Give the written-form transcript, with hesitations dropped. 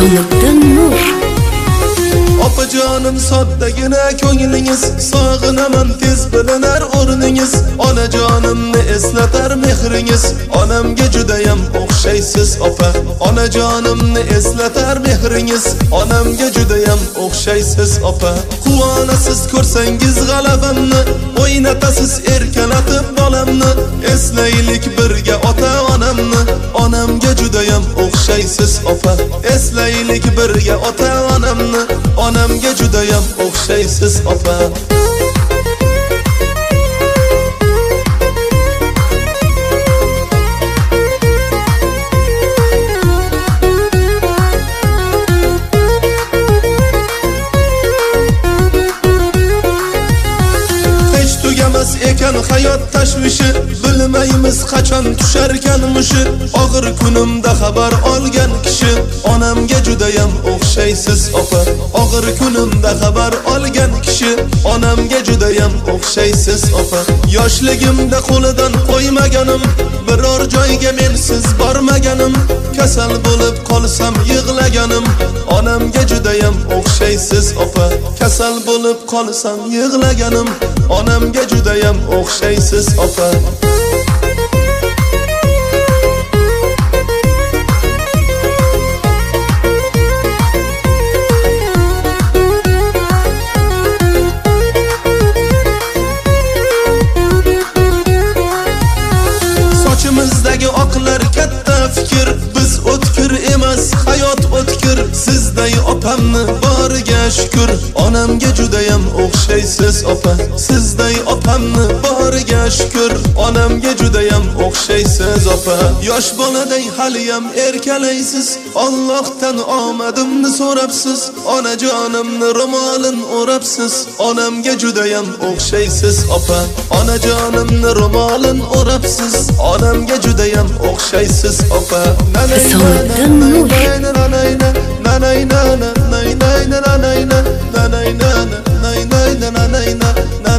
So'ngdan nur. Opajonim soddagina ko'nglingiz, sog'inaman tez bilinar o'rningiz. Onajonimni eslatar mehringiz, onamga judayam o'xshaysiz opa. Onajonimni eslatar mehringiz, onamga judayam o'xshaysiz opa. Quvonasiz ko'rsangiz g'alabamni, o'ynatasiz erkalatib bolamni. Eslaylik birga ota onamni, onamga judayam o'xshaysiz opa. Eslaylik birga ota onamni, onamga judayam o'xshaysiz opa. Hech tugamas ekan hayot tashvishi, bilmaymiz qachon tusharkan mushi. Og'ir kunimda xabar olgan kishi, onamga judayam o'xshaysiz opa. Og'ir kunimda xabar olgan kishi, onamga judayam o'xshaysiz opa. Yoshligimda qo'lidan qo'ymaganim, biror joyga mensiz bormaganim. Kasal bo'lib qolsam yig'laganim, onamga judayam o'xshaysiz opa. Kasal bo'lib qolsam yig'laganim, onamga judayam o'xshaysiz opa. Sochimizdagi oqlar katta fikr, biz o'tkir emas, hayot o'tkir. Sizday opamni boriga shukr, onamga judayam o'xshaysiz opa. Sizday opamni boriga shukr, onamga judayam o'xshaysiz opa. Yosh boladay haliyam erkalaysiz, Allohdan omadimni so'rabsiz. Onajonimni ro'molin o'rabsiz, onamga judayam o'xshaysiz opa. Onajonimni ro'molin o'rabsiz, onamga judayam o'xshaysiz opa. So'ngdan nur. Na na na na na na na na na na na na na na na na na na